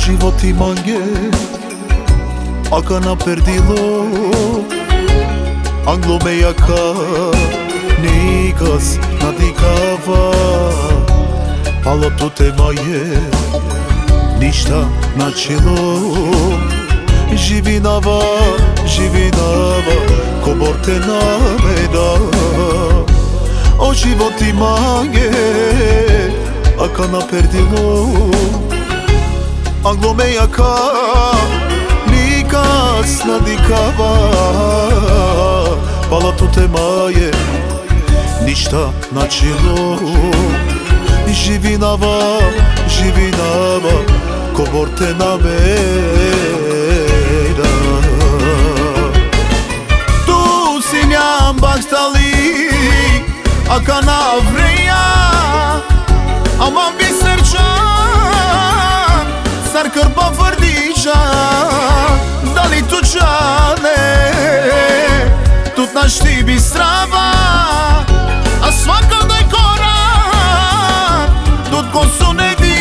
životi mange, aka na perdilo, anglo me jaka, nikas nadikava, palo tu te maje, ništa načelo. Živinava, ko borte na meda, o životi mange, aka na perdilo, anglo me jaka, nikas nadikava, pala tu te maje, ništa načelo. Živinava, ko borte na meda. Tu si njam baktali, aka na vreja, aman bi srčan, sar krpa vërdiqa, dali tu qane, tut naš ti bi strava, a svaka daj korak, tut ko su ne dika.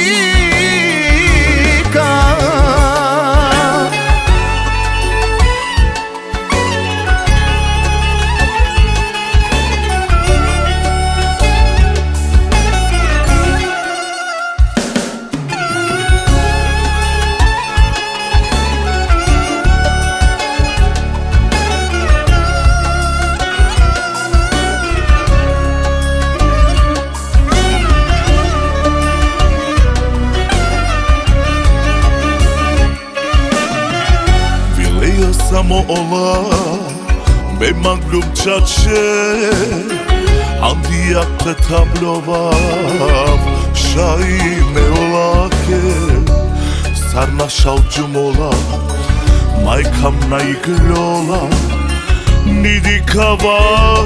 Samo ola, me maglum qace, andijak të tablovav, shaj me olake, sarna shau gjumola, maj kam na I gëllola, nidikava,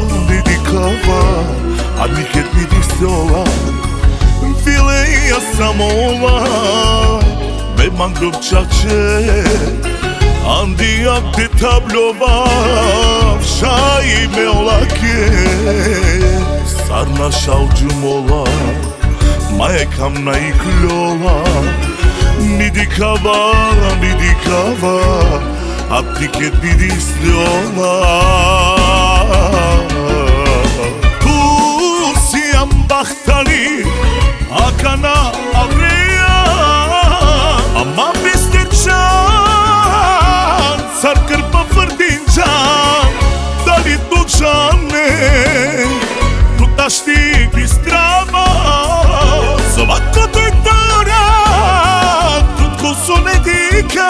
a niket nidisola, fileja samo ola, me maglum qace, andijak të tablovav, shaj me olake, sarna shau gjumola, ma e kam na I gëllola, nidikava, ati ket nidis ljola. Tu si jam bahtali, aka na avreja, ama biste qan, sar kërpa fërdin qan, dali tu qane, tu tashti bistrava, svaka të tëra, tu t'kusu ne dika.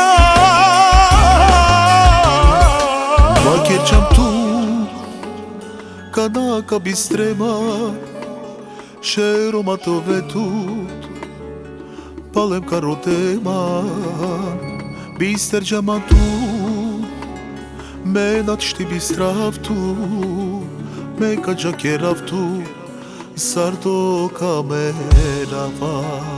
Ma kjerqam tu, kanaka bistrema, šeroma to vetut, palem karotema, bister gjama tu, menat shti bistraftu, me ka gjakjeravtu, sardo ka me rava.